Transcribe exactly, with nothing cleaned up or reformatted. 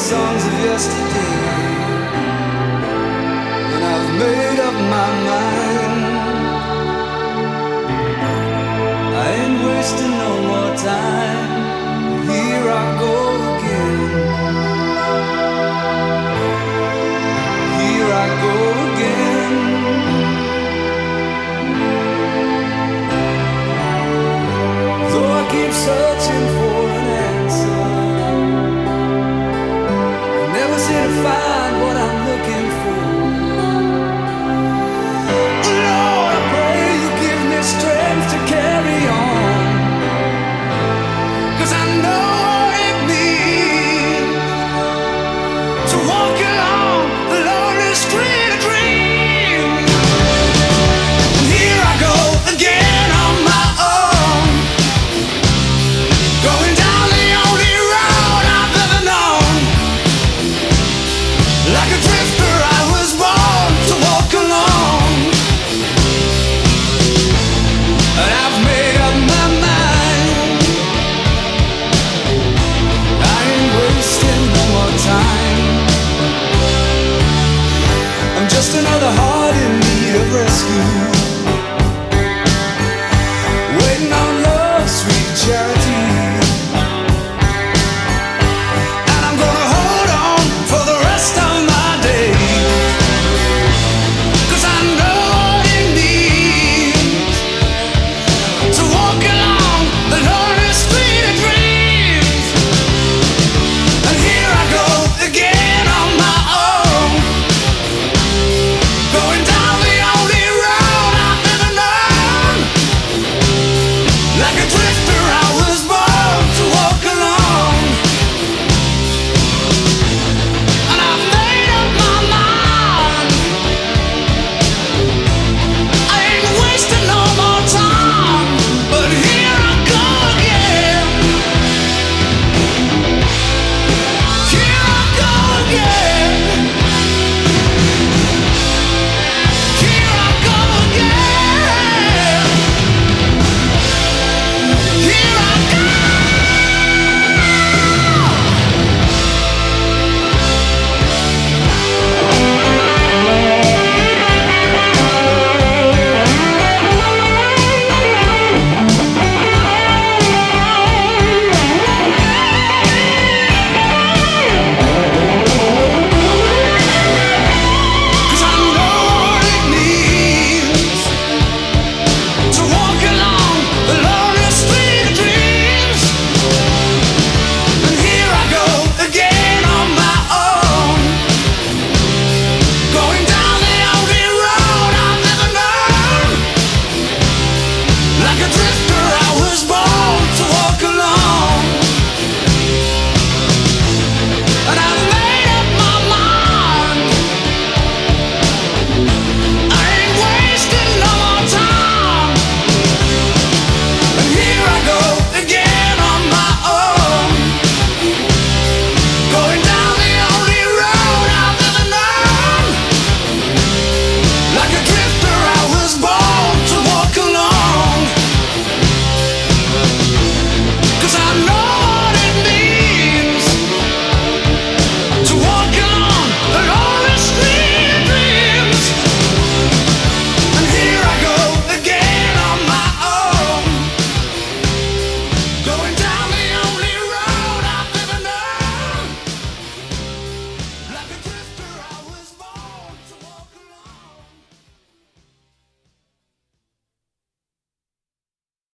songs of yesterday, and I've made up my mind. I ain't wasting no more time. Here I go again. Here I go again. Though I keep searching for an answer, never seem to find what I'm looking for. Lord, I pray you give me strength to carry on, 'cause I know it means to walk along the lonely street of dreams. Here I go again on my own, going down the only road I've ever known. Like a drifter I was born to walk alone, and I've made up my mind. I ain't wasting no more time. I'm just another heart in need of rescue.